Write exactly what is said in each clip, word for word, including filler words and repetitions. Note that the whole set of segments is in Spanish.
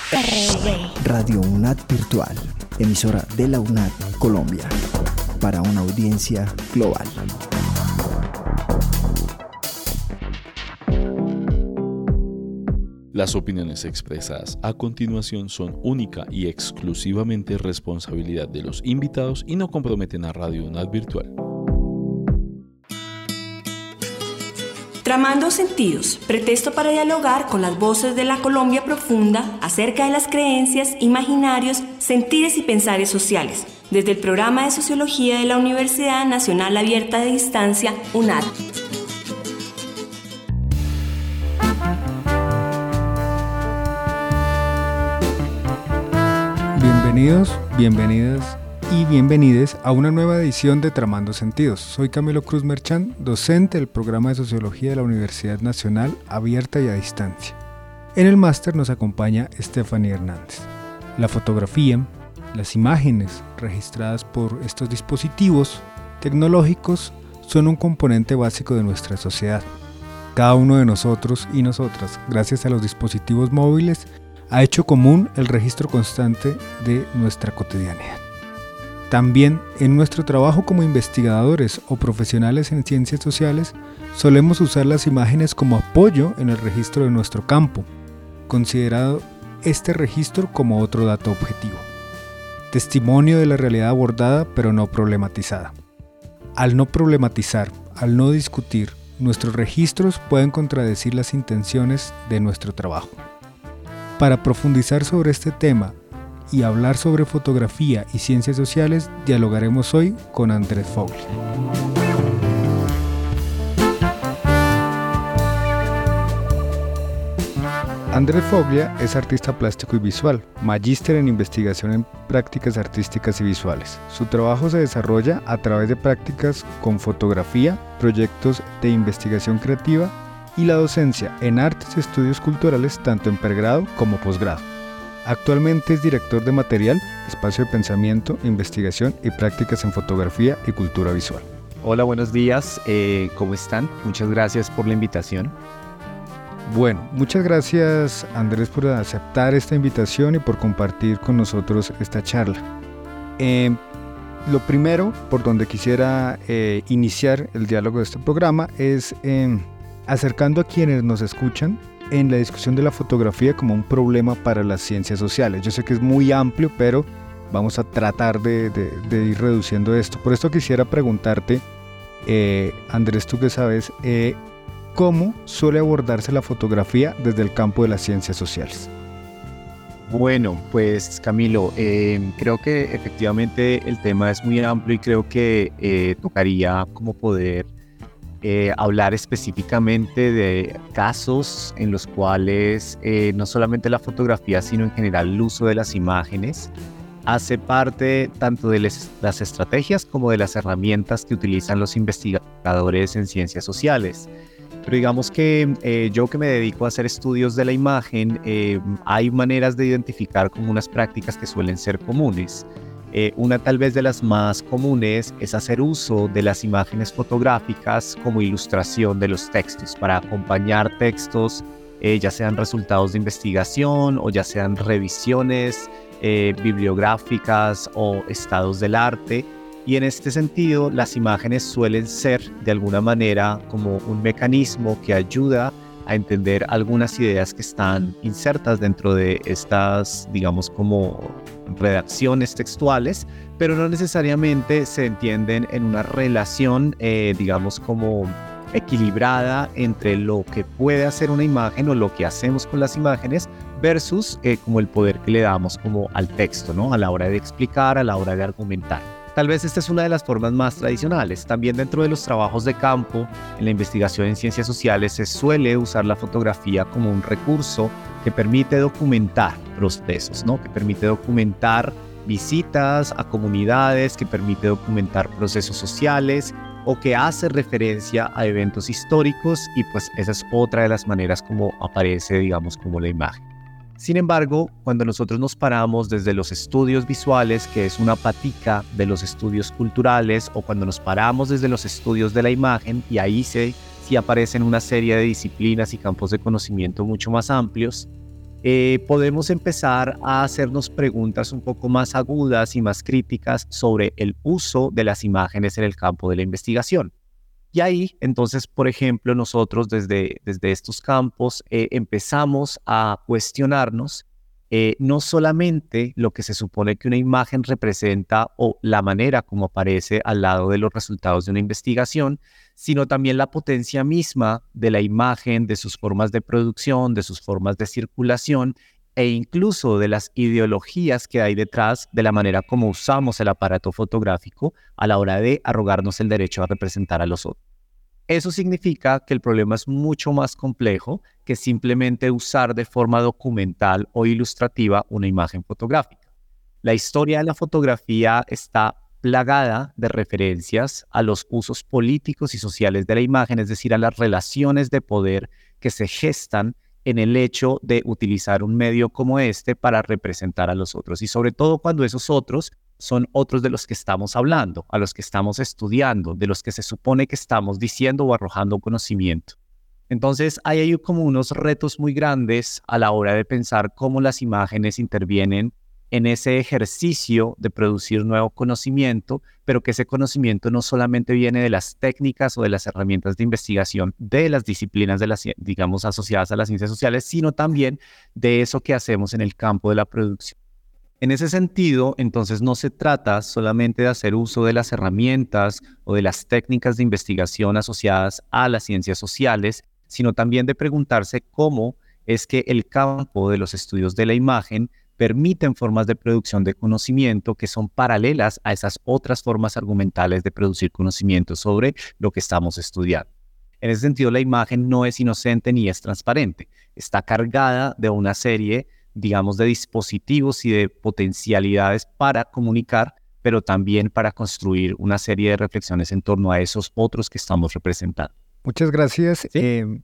Radio UNAD Virtual, emisora de la UNAD Colombia, para una audiencia global. Las opiniones expresadas a continuación son única y exclusivamente responsabilidad de los invitados y no comprometen a Radio UNAD Virtual. Tramando sentidos, pretexto para dialogar con las voces de la Colombia profunda acerca de las creencias, imaginarios, sentires y pensares sociales, desde el programa de Sociología de la Universidad Nacional Abierta de Distancia, UNAD. Bienvenidos, bienvenidas y bienvenides a una nueva edición de Tramando Sentidos. Soy Camilo Cruz Merchán, docente del programa de Sociología de la Universidad Nacional Abierta y a Distancia. En el máster nos acompaña Stephanie Hernández. La fotografía, las imágenes registradas por estos dispositivos tecnológicos son un componente básico de nuestra sociedad. Cada uno de nosotros y nosotras, gracias a los dispositivos móviles, ha hecho común el registro constante de nuestra cotidianidad. También en nuestro trabajo como investigadores o profesionales en ciencias sociales, solemos usar las imágenes como apoyo en el registro de nuestro campo, considerado este registro como otro dato objetivo. Testimonio de la realidad abordada pero no problematizada. Al no problematizar, al no discutir, nuestros registros pueden contradecir las intenciones de nuestro trabajo. Para profundizar sobre este tema y hablar sobre fotografía y ciencias sociales, dialogaremos hoy con Andrés Foglia. Andrés Foglia es artista plástico y visual, magíster en investigación en prácticas artísticas y visuales. Su trabajo se desarrolla a través de prácticas con fotografía, proyectos de investigación creativa y la docencia en artes y estudios culturales tanto en pregrado como posgrado. Actualmente es director de material, espacio de pensamiento, investigación y prácticas en fotografía y cultura visual. Hola, buenos días, eh, ¿cómo están? Muchas gracias por la invitación. Bueno, muchas gracias Andrés por aceptar esta invitación y por compartir con nosotros esta charla. Eh, lo primero por donde quisiera eh, iniciar el diálogo de este programa es eh, acercando a quienes nos escuchan en la discusión de la fotografía como un problema para las ciencias sociales. Yo sé que es muy amplio, pero vamos a tratar de, de, de ir reduciendo esto. Por esto quisiera preguntarte, eh, Andrés, tú que sabes, eh, ¿cómo suele abordarse la fotografía desde el campo de las ciencias sociales? Bueno, pues Camilo, eh, creo que efectivamente el tema es muy amplio y creo que eh, tocaría como poder Eh, hablar específicamente de casos en los cuales eh, no solamente la fotografía, sino en general el uso de las imágenes hace parte tanto de les, las estrategias como de las herramientas que utilizan los investigadores en ciencias sociales. Pero digamos que eh, yo que me dedico a hacer estudios de la imagen, eh, hay maneras de identificar como unas prácticas que suelen ser comunes. Eh, una tal vez de las más comunes es hacer uso de las imágenes fotográficas como ilustración de los textos, para acompañar textos, eh, ya sean resultados de investigación o ya sean revisiones eh, bibliográficas o estados del arte. Y en este sentido, las imágenes suelen ser de alguna manera como un mecanismo que ayuda a entender algunas ideas que están insertas dentro de estas, digamos, como redacciones textuales, pero no necesariamente se entienden en una relación, eh, digamos, como equilibrada entre lo que puede hacer una imagen o lo que hacemos con las imágenes versus eh, como el poder que le damos como al texto, ¿no? A la hora de explicar, a la hora de argumentar. Tal vez esta es una de las formas más tradicionales. También dentro de los trabajos de campo, en la investigación en ciencias sociales, se suele usar la fotografía como un recurso que permite documentar procesos, ¿no? Que permite documentar visitas a comunidades, que permite documentar procesos sociales o que hace referencia a eventos históricos, y pues esa es otra de las maneras como aparece, digamos, como la imagen. Sin embargo, cuando nosotros nos paramos desde los estudios visuales, que es una patica de los estudios culturales, o cuando nos paramos desde los estudios de la imagen, y ahí se, sí aparecen una serie de disciplinas y campos de conocimiento mucho más amplios, eh, podemos empezar a hacernos preguntas un poco más agudas y más críticas sobre el uso de las imágenes en el campo de la investigación. Y ahí, entonces, por ejemplo, nosotros desde, desde estos campos eh, empezamos a cuestionarnos eh, no solamente lo que se supone que una imagen representa o la manera como aparece al lado de los resultados de una investigación, sino también la potencia misma de la imagen, de sus formas de producción, de sus formas de circulación e incluso de las ideologías que hay detrás de la manera como usamos el aparato fotográfico a la hora de arrogarnos el derecho a representar a los otros. Eso significa que el problema es mucho más complejo que simplemente usar de forma documental o ilustrativa una imagen fotográfica. La historia de la fotografía está plagada de referencias a los usos políticos y sociales de la imagen, es decir, a las relaciones de poder que se gestan en el hecho de utilizar un medio como este para representar a los otros, y sobre todo cuando esos otros son otros de los que estamos hablando, a los que estamos estudiando, de los que se supone que estamos diciendo o arrojando conocimiento. Entonces hay ahí como unos retos muy grandes a la hora de pensar cómo las imágenes intervienen en ese ejercicio de producir nuevo conocimiento, pero que ese conocimiento no solamente viene de las técnicas o de las herramientas de investigación de las disciplinas, de las, digamos, asociadas a las ciencias sociales, sino también de eso que hacemos en el campo de la producción. En ese sentido, entonces, no se trata solamente de hacer uso de las herramientas o de las técnicas de investigación asociadas a las ciencias sociales, sino también de preguntarse cómo es que el campo de los estudios de la imagen permiten formas de producción de conocimiento que son paralelas a esas otras formas argumentales de producir conocimiento sobre lo que estamos estudiando. En ese sentido, la imagen no es inocente ni es transparente. Está cargada de una serie, digamos, de dispositivos y de potencialidades para comunicar, pero también para construir una serie de reflexiones en torno a esos otros que estamos representando. Muchas gracias. ¿Sí? Eh,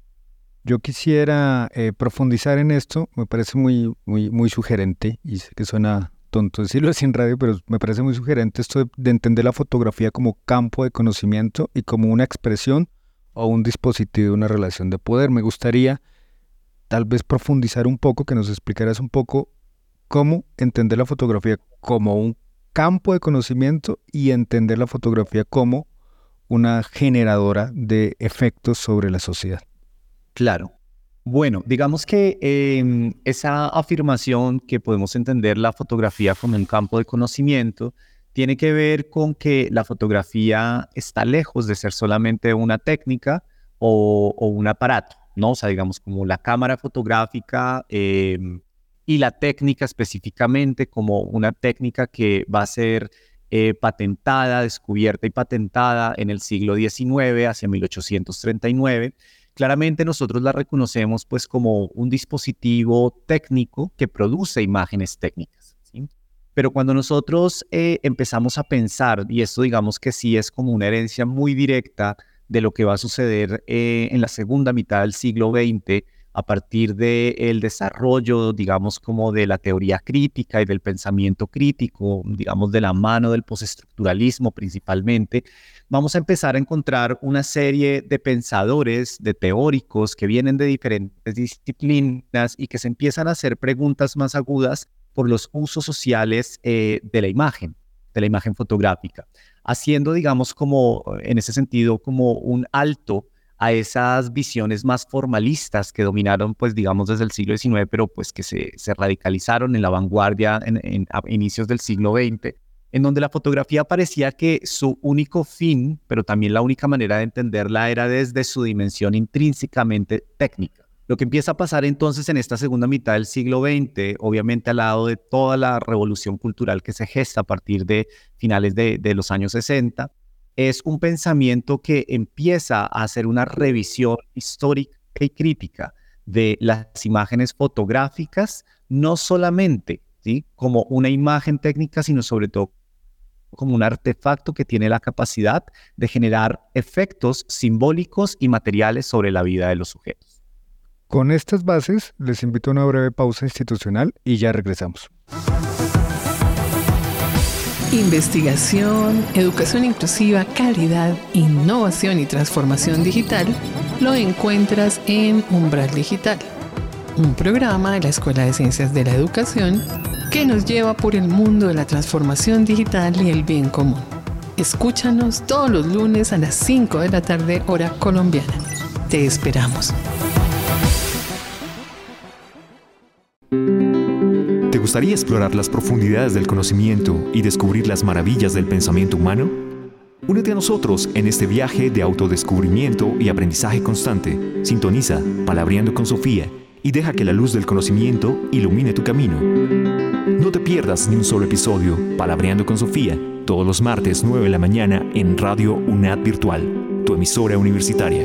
yo quisiera eh, profundizar en esto. Me parece muy, muy, muy sugerente, y sé que suena tonto decirlo así en radio, pero me parece muy sugerente esto de, de entender la fotografía como campo de conocimiento y como una expresión o un dispositivo de una relación de poder. Me gustaría tal vez profundizar un poco, que nos explicaras un poco cómo entender la fotografía como un campo de conocimiento y entender la fotografía como una generadora de efectos sobre la sociedad. Claro. Bueno, digamos que eh, esa afirmación que podemos entender la fotografía como un campo de conocimiento tiene que ver con que la fotografía está lejos de ser solamente una técnica o, o un aparato, ¿no? O sea, digamos como la cámara fotográfica eh, y la técnica específicamente como una técnica que va a ser eh, patentada, descubierta y patentada en el siglo diecinueve, hacia mil ochocientos treinta y nueve. Claramente nosotros la reconocemos pues como un dispositivo técnico que produce imágenes técnicas, ¿sí? Pero cuando nosotros eh, empezamos a pensar, y esto digamos que sí es como una herencia muy directa de lo que va a suceder eh, en la segunda mitad del siglo veinte, a partir del desarrollo, digamos, como de la teoría crítica y del pensamiento crítico, digamos, de la mano del postestructuralismo principalmente, vamos a empezar a encontrar una serie de pensadores, de teóricos que vienen de diferentes disciplinas y que se empiezan a hacer preguntas más agudas por los usos sociales eh, de la imagen, de la imagen fotográfica, haciendo, digamos, como en ese sentido, como un alto a esas visiones más formalistas que dominaron, pues, digamos, desde el siglo diecinueve, pero pues que se, se radicalizaron en la vanguardia en, en, a inicios del siglo veinte, en donde la fotografía parecía que su único fin, pero también la única manera de entenderla era desde su dimensión intrínsecamente técnica. Lo que empieza a pasar entonces en esta segunda mitad del siglo veinte, obviamente al lado de toda la revolución cultural que se gesta a partir de finales de, de los años sesenta, es un pensamiento que empieza a hacer una revisión histórica y crítica de las imágenes fotográficas, no solamente, ¿sí?, como una imagen técnica, sino sobre todo como un artefacto que tiene la capacidad de generar efectos simbólicos y materiales sobre la vida de los sujetos. Con estas bases, les invito a una breve pausa institucional y ya regresamos. Investigación, educación inclusiva, calidad, innovación y transformación digital lo encuentras en Umbral Digital, un programa de la Escuela de Ciencias de la Educación que nos lleva por el mundo de la transformación digital y el bien común. Escúchanos todos los lunes a las cinco de la tarde, hora colombiana. Te esperamos. ¿Te gustaría explorar las profundidades del conocimiento y descubrir las maravillas del pensamiento humano? Únete a nosotros en este viaje de autodescubrimiento y aprendizaje constante. Sintoniza Palabreando con Sofía y deja que la luz del conocimiento ilumine tu camino. No te pierdas ni un solo episodio. Palabreando con Sofía, todos los martes nueve de la mañana en Radio UNAD Virtual, tu emisora universitaria.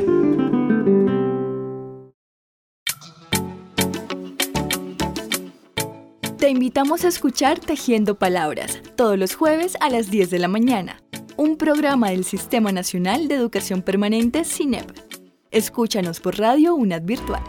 Te invitamos a escuchar Tejiendo Palabras, todos los jueves a las diez de la mañana, un programa del Sistema Nacional de Educación Permanente SINEP. Escúchanos por Radio UNAD Virtual.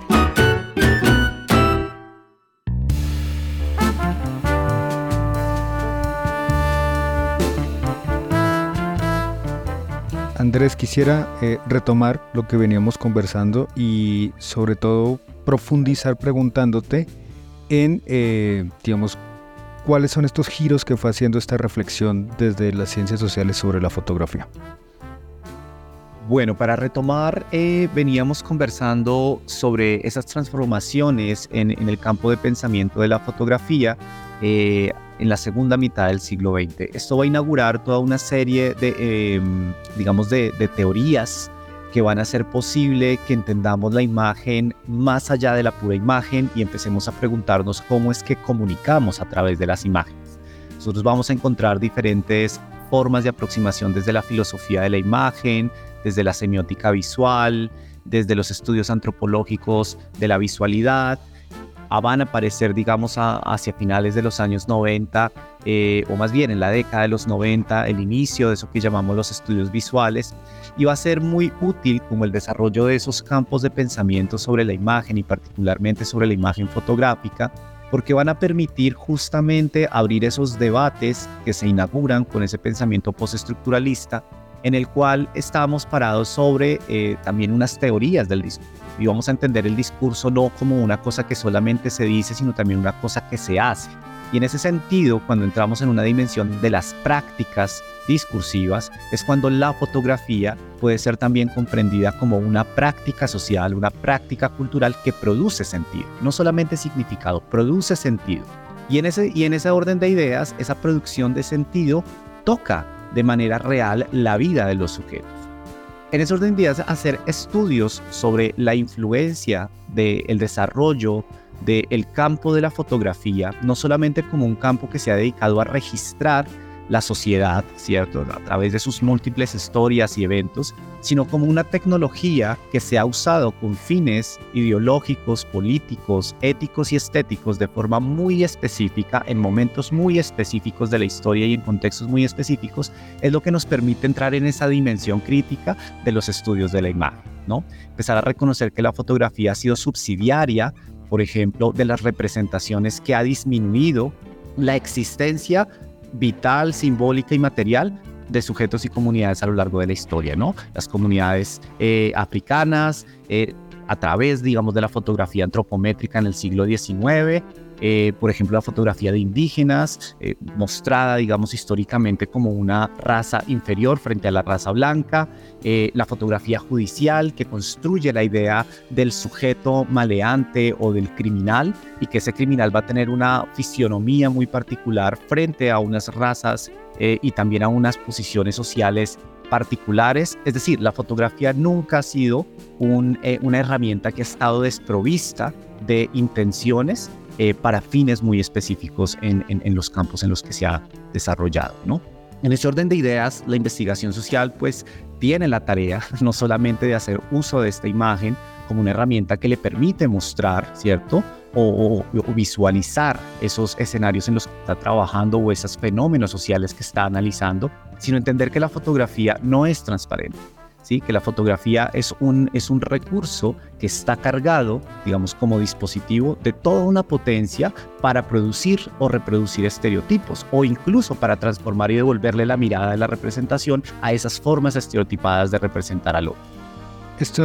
Andrés, quisiera eh, retomar lo que veníamos conversando y sobre todo profundizar preguntándote en, eh, digamos, cuáles son estos giros que fue haciendo esta reflexión desde las ciencias sociales sobre la fotografía. Bueno, para retomar, eh, veníamos conversando sobre esas transformaciones en, en el campo de pensamiento de la fotografía eh, en la segunda mitad del siglo veinte. Esto va a inaugurar toda una serie de, eh, digamos, de, de teorías que van a hacer posible que entendamos la imagen más allá de la pura imagen y empecemos a preguntarnos cómo es que comunicamos a través de las imágenes. Nosotros vamos a encontrar diferentes formas de aproximación desde la filosofía de la imagen, desde la semiótica visual, desde los estudios antropológicos de la visualidad. Van a aparecer, digamos, a, hacia finales de los años noventa, eh, o más bien en la década de los noventa, el inicio de eso que llamamos los estudios visuales, y va a ser muy útil como el desarrollo de esos campos de pensamiento sobre la imagen y particularmente sobre la imagen fotográfica, porque van a permitir justamente abrir esos debates que se inauguran con ese pensamiento postestructuralista, en el cual estamos parados sobre eh, también unas teorías del discurso. Y vamos a entender el discurso no como una cosa que solamente se dice, sino también una cosa que se hace. Y en ese sentido, cuando entramos en una dimensión de las prácticas discursivas, es cuando la fotografía puede ser también comprendida como una práctica social, una práctica cultural que produce sentido. No solamente significado, produce sentido. Y en ese, y en ese orden de ideas, esa producción de sentido toca de manera real la vida de los sujetos. En ese orden de ideas, hacer estudios sobre la influencia del desarrollo del campo de la fotografía, no solamente como un campo que se ha dedicado a registrar la sociedad, ¿cierto?, a través de sus múltiples historias y eventos, sino como una tecnología que se ha usado con fines ideológicos, políticos, éticos y estéticos de forma muy específica, en momentos muy específicos de la historia y en contextos muy específicos, es lo que nos permite entrar en esa dimensión crítica de los estudios de la imagen, ¿no? Empezar a reconocer que la fotografía ha sido subsidiaria, por ejemplo, de las representaciones que ha disminuido la existencia vital, simbólica y material de sujetos y comunidades a lo largo de la historia, ¿no? Las comunidades eh, africanas, eh, a través, digamos, de la fotografía antropométrica en el siglo diecinueve, eh, por ejemplo, la fotografía de indígenas, eh, mostrada, digamos, históricamente como una raza inferior frente a la raza blanca, eh, la fotografía judicial que construye la idea del sujeto maleante o del criminal, y que ese criminal va a tener una fisionomía muy particular frente a unas razas eh, y también a unas posiciones sociales particulares. Es decir, la fotografía nunca ha sido un, eh, una herramienta que ha estado desprovista de intenciones eh, para fines muy específicos en, en, en los campos en los que se ha desarrollado, ¿no? En ese orden de ideas, la investigación social pues tiene la tarea no solamente de hacer uso de esta imagen como una herramienta que le permite mostrar, ¿cierto?, o, o, o visualizar esos escenarios en los que está trabajando o esos fenómenos sociales que está analizando, sino entender que la fotografía no es transparente, ¿sí? Que la fotografía es un, es un recurso que está cargado, digamos, como dispositivo de toda una potencia para producir o reproducir estereotipos, o incluso para transformar y devolverle la mirada de la representación a esas formas estereotipadas de representar al otro. Esto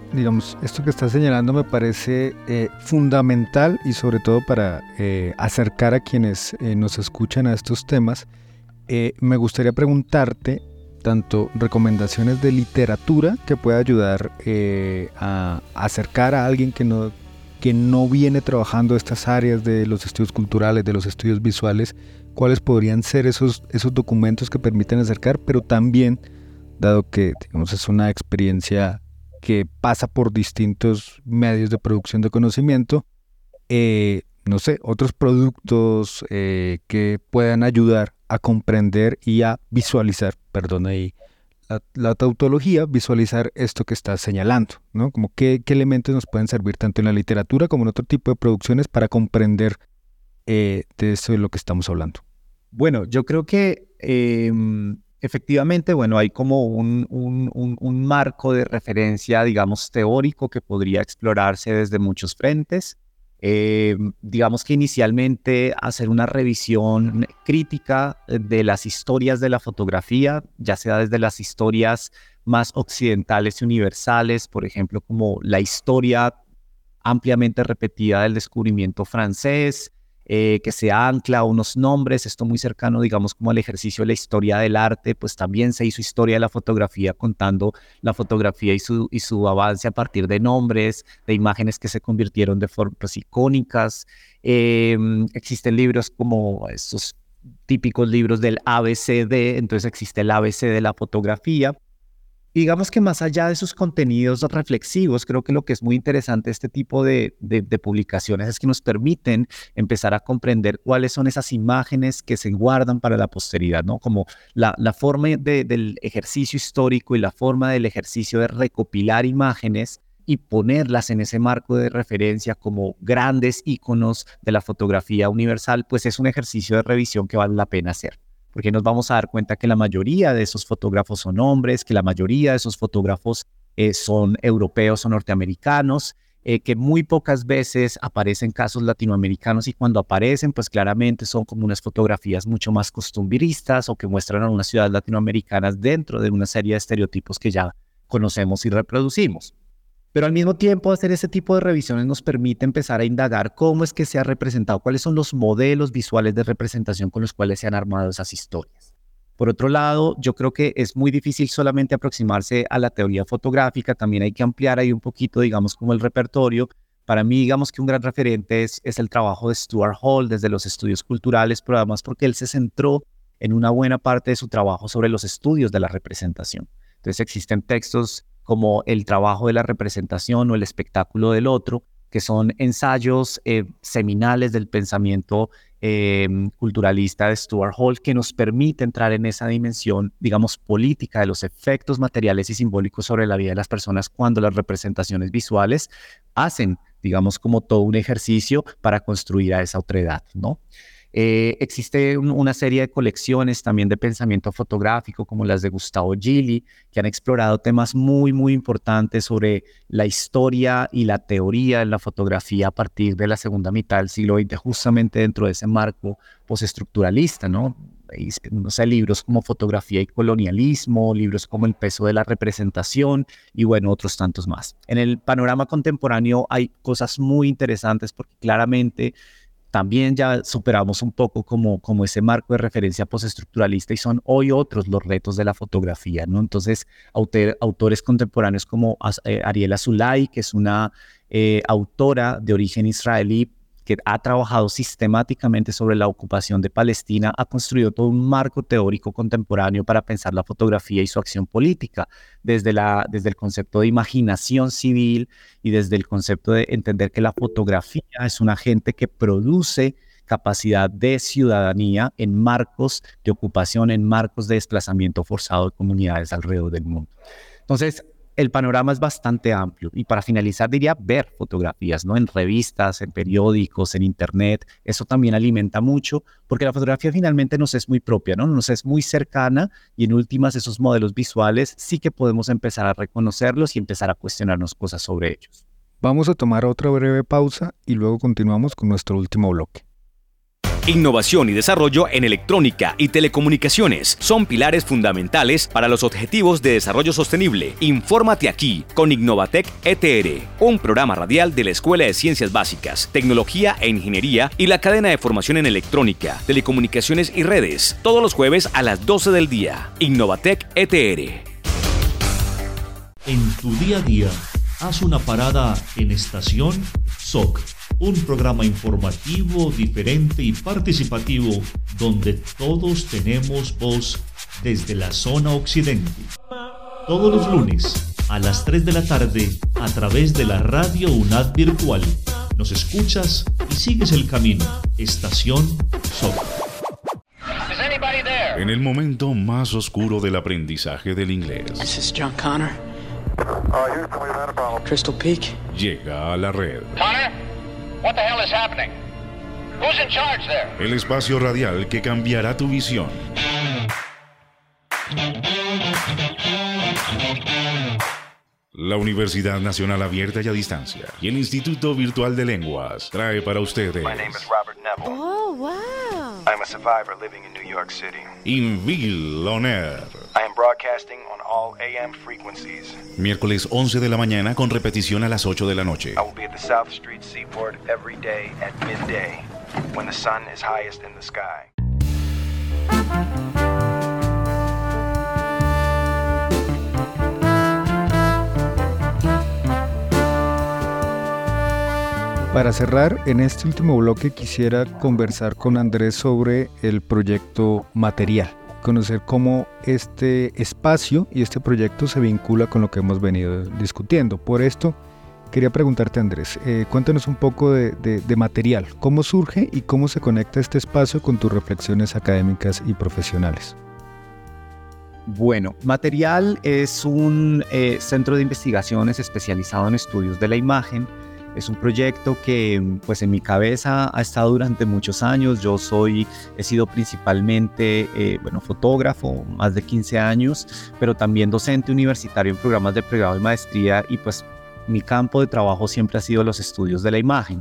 digamos, esto que estás señalando me parece eh, fundamental y sobre todo para eh, acercar a quienes eh, nos escuchan a estos temas. Eh, me gustaría preguntarte tanto recomendaciones de literatura que pueda ayudar eh, a acercar a alguien que no, que no viene trabajando estas áreas de los estudios culturales, de los estudios visuales, cuáles podrían ser esos, esos documentos que permiten acercar, pero también, dado que digamos, es una experiencia que pasa por distintos medios de producción de conocimiento, eh, no sé, otros productos eh, que puedan ayudar a comprender y a visualizar, perdón ahí, la, la tautología, visualizar esto que estás señalando, ¿no? Como qué, qué elementos nos pueden servir tanto en la literatura como en otro tipo de producciones para comprender eh, de esto de lo que estamos hablando. Bueno, yo creo que eh, efectivamente, bueno, hay como un, un, un, un marco de referencia, digamos, teórico que podría explorarse desde muchos frentes. Eh, digamos que inicialmente hacer una revisión crítica de las historias de la fotografía, ya sea desde las historias más occidentales y universales, por ejemplo, como la historia ampliamente repetida del descubrimiento francés, eh, que se ancla a unos nombres, esto muy cercano, digamos, como al ejercicio de la historia del arte, pues también se hizo historia de la fotografía contando la fotografía y su, y su avance a partir de nombres, de imágenes que se convirtieron de formas icónicas. Eh, existen libros como estos típicos libros del A B C D, entonces existe el A B C de la fotografía. Y digamos que más allá de sus contenidos reflexivos, creo que lo que es muy interesante de este tipo de, de, de publicaciones es que nos permiten empezar a comprender cuáles son esas imágenes que se guardan para la posteridad, ¿no? Como la, la forma de, del ejercicio histórico y la forma del ejercicio de recopilar imágenes y ponerlas en ese marco de referencia como grandes íconos de la fotografía universal, pues es un ejercicio de revisión que vale la pena hacer. Porque nos vamos a dar cuenta que la mayoría de esos fotógrafos son hombres, que la mayoría de esos fotógrafos eh, son europeos o norteamericanos, eh, que muy pocas veces aparecen casos latinoamericanos y cuando aparecen, pues claramente son como unas fotografías mucho más costumbristas o que muestran a unas ciudades latinoamericanas dentro de una serie de estereotipos que ya conocemos y reproducimos. Pero al mismo tiempo hacer ese tipo de revisiones nos permite empezar a indagar cómo es que se ha representado, cuáles son los modelos visuales de representación con los cuales se han armado esas historias. Por otro lado, yo creo que es muy difícil solamente aproximarse a la teoría fotográfica, también hay que ampliar ahí un poquito, digamos, como el repertorio. Para mí, digamos que un gran referente es, es el trabajo de Stuart Hall desde los estudios culturales, pero además porque él se centró en una buena parte de su trabajo sobre los estudios de la representación. Entonces existen textos como El trabajo de la representación o El espectáculo del otro, que son ensayos eh, seminales del pensamiento eh, culturalista de Stuart Hall, que nos permite entrar en esa dimensión, digamos, política de los efectos materiales y simbólicos sobre la vida de las personas cuando las representaciones visuales hacen, digamos, como todo un ejercicio para construir a esa otredad, ¿no? Eh, existe un, una serie de colecciones también de pensamiento fotográfico como las de Gustavo Gili, que han explorado temas muy, muy importantes sobre la historia y la teoría de la fotografía a partir de la segunda mitad del siglo veinte, justamente dentro de ese marco postestructuralista, ¿no? Y, no sé, libros como Fotografía y colonialismo, libros como El peso de la representación y bueno, otros tantos más. En el panorama contemporáneo hay cosas muy interesantes porque claramente también ya superamos un poco como, como ese marco de referencia postestructuralista y son hoy otros los retos de la fotografía, ¿no? Entonces, autor, autores contemporáneos como eh, Ariel Azoulay, que es una eh, autora de origen israelí que ha trabajado sistemáticamente sobre la ocupación de Palestina, ha construido todo un marco teórico contemporáneo para pensar la fotografía y su acción política, desde, la, desde el concepto de imaginación civil y desde el concepto de entender que la fotografía es un agente que produce capacidad de ciudadanía en marcos de ocupación, en marcos de desplazamiento forzado de comunidades alrededor del mundo. Entonces, el panorama es bastante amplio y para finalizar diría ver fotografías, ¿no? En revistas, en periódicos, en internet. Eso también alimenta mucho porque la fotografía finalmente nos es muy propia, ¿no? Nos es muy cercana y en últimas esos modelos visuales sí que podemos empezar a reconocerlos y empezar a cuestionarnos cosas sobre ellos. Vamos a tomar otra breve pausa y luego continuamos con nuestro último bloque. Innovación y desarrollo en electrónica y telecomunicaciones son pilares fundamentales para los objetivos de desarrollo sostenible. Infórmate aquí con Innovatec E T R, un programa radial de la Escuela de Ciencias Básicas, Tecnología e Ingeniería y la cadena de formación en electrónica, telecomunicaciones y redes, todos los jueves a las doce del día. Innovatec E T R. En tu día a día, haz una parada en Estación S O C. Un programa informativo, diferente y participativo donde todos tenemos voz desde la zona occidente. Todos los lunes a las tres de la tarde a través de la radio UNAD virtual. Nos escuchas y sigues el camino. Estación S O C. En el momento más oscuro del aprendizaje del inglés. This is John Connor. Crystal Peak. Llega a la red. Connor? What the hell is happening? Who's in charge there? El espacio radial que cambiará tu visión. La Universidad Nacional Abierta y a Distancia y el Instituto Virtual de Lenguas trae para ustedes. My name is Robert Neville. Oh, wow. I'm a survivor living in New York City. Invil On Air. I am broadcasting on all A M frequencies. Miércoles once de la mañana con repetición a las ocho de la noche. I will be at the South Street Seaport every day at midday when the sun is highest in the sky. Para cerrar, en este último bloque quisiera conversar con Andrés sobre el proyecto Material, conocer cómo este espacio y este proyecto se vincula con lo que hemos venido discutiendo. Por esto, quería preguntarte, Andrés, eh, cuéntanos un poco de, de, de Material, cómo surge y cómo se conecta este espacio con tus reflexiones académicas y profesionales. Bueno, Material es un eh, centro de investigaciones especializado en estudios de la imagen. Es un proyecto que pues en mi cabeza ha estado durante muchos años. Yo soy, he sido principalmente eh, bueno, fotógrafo, más de quince años, pero también docente universitario en programas de pregrado y maestría, y pues mi campo de trabajo siempre ha sido los estudios de la imagen.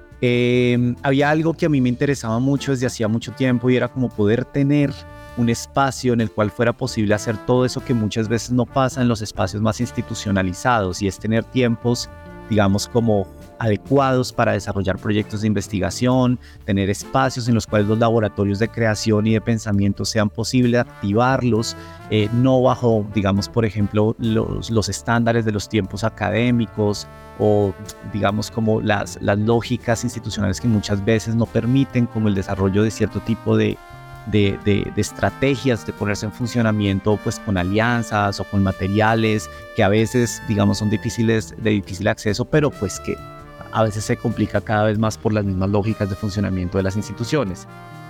Eh, había algo que a mí me interesaba mucho desde hacía mucho tiempo y era como poder tener un espacio en el cual fuera posible hacer todo eso que muchas veces no pasa en los espacios más institucionalizados, y es tener tiempos, digamos, como adecuados para desarrollar proyectos de investigación, tener espacios en los cuales los laboratorios de creación y de pensamiento sean posible activarlos, eh, no bajo, digamos, por ejemplo, los, los estándares de los tiempos académicos o, digamos, como las, las lógicas institucionales que muchas veces no permiten como el desarrollo de cierto tipo de De, de, de estrategias de ponerse en funcionamiento, pues con alianzas o con materiales que a veces, digamos, son difíciles, de difícil acceso, pero pues que a veces se complica cada vez más por las mismas lógicas de funcionamiento de las instituciones.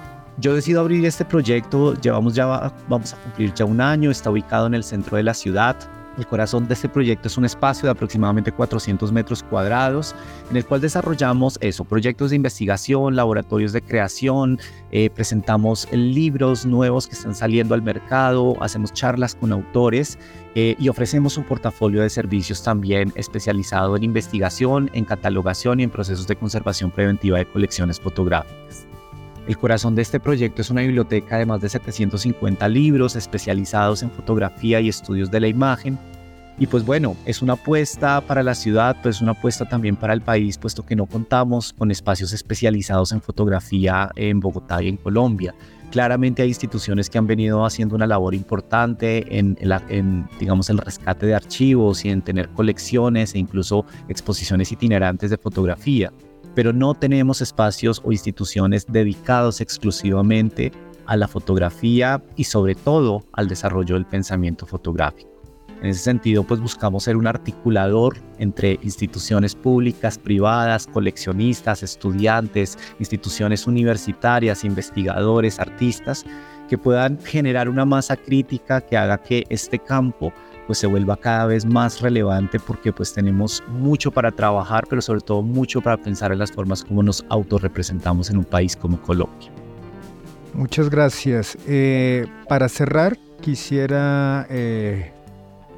Yo decido abrir este proyecto, llevamos ya, vamos a cumplir ya un año, está ubicado en el centro de la ciudad. El corazón de este proyecto es un espacio de aproximadamente cuatrocientos metros cuadrados en el cual desarrollamos eso, proyectos de investigación, laboratorios de creación, eh, presentamos libros nuevos que están saliendo al mercado, hacemos charlas con autores eh, y ofrecemos un portafolio de servicios también especializado en investigación, en catalogación y en procesos de conservación preventiva de colecciones fotográficas. El corazón de este proyecto es una biblioteca de más de setecientos cincuenta libros especializados en fotografía y estudios de la imagen. Y pues bueno, es una apuesta para la ciudad, pues una apuesta también para el país, puesto que no contamos con espacios especializados en fotografía en Bogotá y en Colombia. Claramente hay instituciones que han venido haciendo una labor importante en, en, la, en digamos, el rescate de archivos y en tener colecciones e incluso exposiciones itinerantes de fotografía, pero no tenemos espacios o instituciones dedicados exclusivamente a la fotografía y sobre todo al desarrollo del pensamiento fotográfico. En ese sentido, pues buscamos ser un articulador entre instituciones públicas, privadas, coleccionistas, estudiantes, instituciones universitarias, investigadores, artistas, que puedan generar una masa crítica que haga que este campo pues se vuelva cada vez más relevante, porque pues tenemos mucho para trabajar, pero sobre todo mucho para pensar en las formas como nos autorrepresentamos en un país como Colombia. Muchas gracias. Eh, para cerrar, quisiera eh,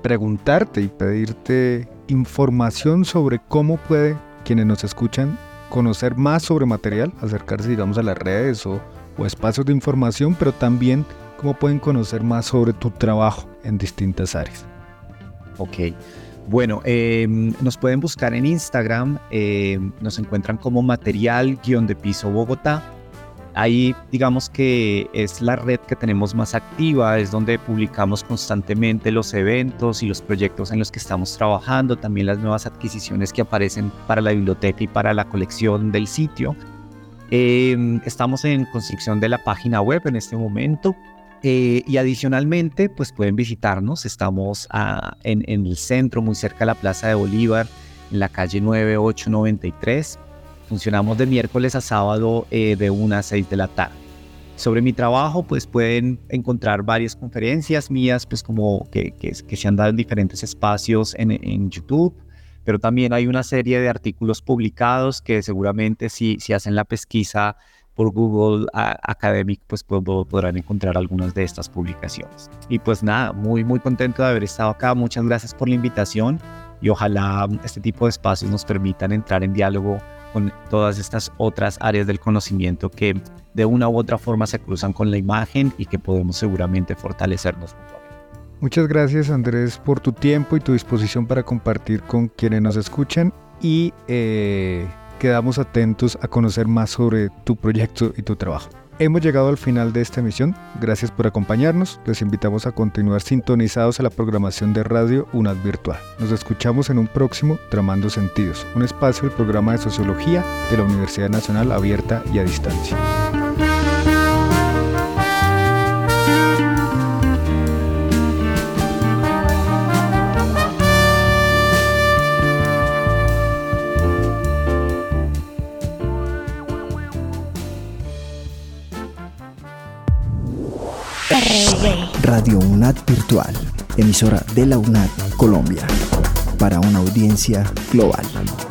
preguntarte y pedirte información sobre cómo puede quienes nos escuchan conocer más sobre material, acercarse digamos a las redes o, o espacios de información, pero también cómo pueden conocer más sobre tu trabajo en distintas áreas. Ok, bueno, eh, nos pueden buscar en Instagram, eh, nos encuentran como material guión de piso Bogotá. Ahí digamos que es la red que tenemos más activa, es donde publicamos constantemente los eventos y los proyectos en los que estamos trabajando, también las nuevas adquisiciones que aparecen para la biblioteca y para la colección del sitio. Eh, estamos en construcción de la página web en este momento. Eh, y adicionalmente, pues pueden visitarnos, estamos a, en, en el centro, muy cerca de la Plaza de Bolívar, en la calle nueve ocho noventa y tres. Funcionamos de miércoles a sábado eh, de una a seis de la tarde. Sobre mi trabajo, pues pueden encontrar varias conferencias mías, pues como que, que, que se han dado en diferentes espacios en, en YouTube, pero también hay una serie de artículos publicados que seguramente si, si hacen la pesquisa por Google a, Academic, pues podrán encontrar algunas de estas publicaciones. Y pues nada, muy muy contento de haber estado acá, muchas gracias por la invitación y ojalá este tipo de espacios nos permitan entrar en diálogo con todas estas otras áreas del conocimiento que de una u otra forma se cruzan con la imagen y que podemos seguramente fortalecernos mutuamente. Muchas gracias, Andrés, por tu tiempo y tu disposición para compartir con quienes nos escuchan y eh... quedamos atentos a conocer más sobre tu proyecto y tu trabajo. Hemos llegado al final de esta emisión. Gracias por acompañarnos. Les invitamos a continuar sintonizados a la programación de Radio UNAD Virtual. Nos escuchamos en un próximo Tramando Sentidos, un espacio del programa de Sociología de la Universidad Nacional Abierta y a Distancia. Radio UNAD Virtual, emisora de la UNAD Colombia, para una audiencia global.